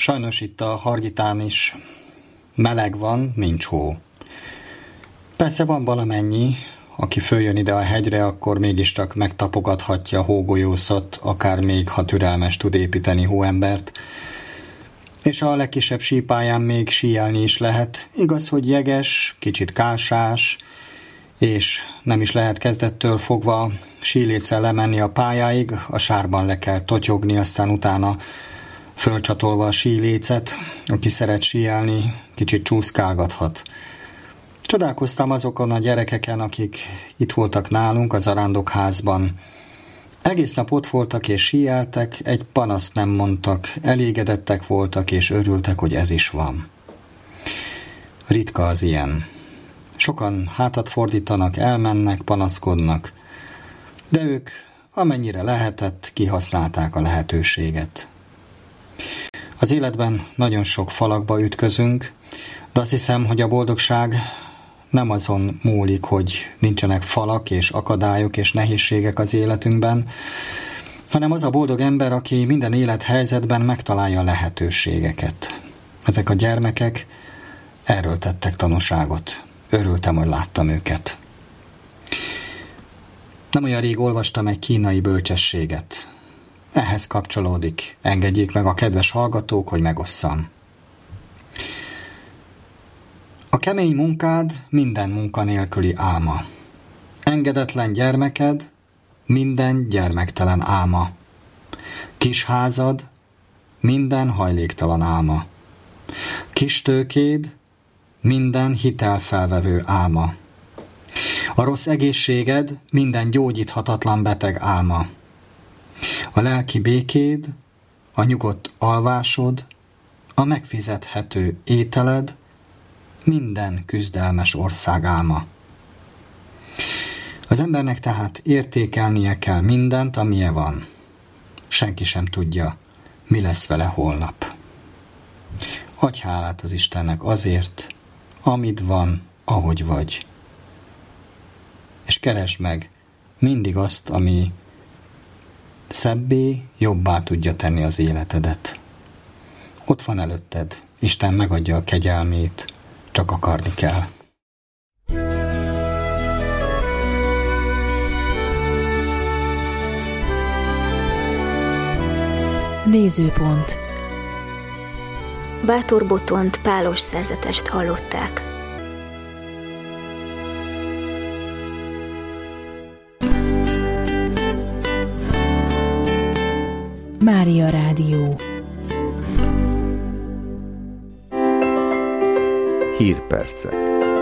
Sajnos itt a Hargitán is meleg van, nincs hó. Persze van valamennyi, aki följön ide a hegyre, akkor mégiscsak megtapogathatja a hógolyószat, akár még ha türelmes tud építeni hóembert. És a legkisebb sípályán még síelni is lehet. Igaz, hogy jeges, kicsit kásás, és nem is lehet kezdettől fogva síléccel lemenni a pályáig, a sárban le kell totyogni, aztán utána fölcsatolva a sílécet, aki szeret síelni, kicsit csúszkálgathat. Csodálkoztam azokon a gyerekeken, akik itt voltak nálunk az arándokházban. Egész nap ott voltak és síeltek, egy panaszt nem mondtak, elégedettek voltak és örültek, hogy ez is van. Ritka az ilyen. Sokan hátat fordítanak, elmennek, panaszkodnak, de ők amennyire lehetett, kihasználták a lehetőséget. Az életben nagyon sok falakba ütközünk, de azt hiszem, hogy a boldogság nem azon múlik, hogy nincsenek falak és akadályok és nehézségek az életünkben, hanem az a boldog ember, aki minden élethelyzetben megtalálja a lehetőségeket. Ezek a gyermekek erről tettek tanúságot. Örültem, hogy láttam őket. Nem olyan rég olvastam egy kínai bölcsességet. Ehhez kapcsolódik. Engedjék meg a kedves hallgatók, hogy megosszam. A kemény munkád minden munkanélküli álma. Engedetlen gyermeked minden gyermektelen álma. Kis házad minden hajléktalan álma. Kis tőkéd minden hitelfelvevő álma. A rossz egészséged minden gyógyíthatatlan beteg álma. A lelki békéd, a nyugodt alvásod, a megfizethető ételed minden küzdelmes ország álma. Az embernek tehát értékelnie kell mindent, amilyen van. Senki sem tudja, mi lesz vele holnap. Adj hálát az Istennek azért, amit van, ahogy vagy. És keresd meg mindig azt, ami szebbé, jobbá tudja tenni az életedet. Ott van előtted, Isten megadja a kegyelmét, csak akarni kell. Nézőpont. Bátor Botont pálos szerzetest hallották. Mária Rádió. Hírpercek.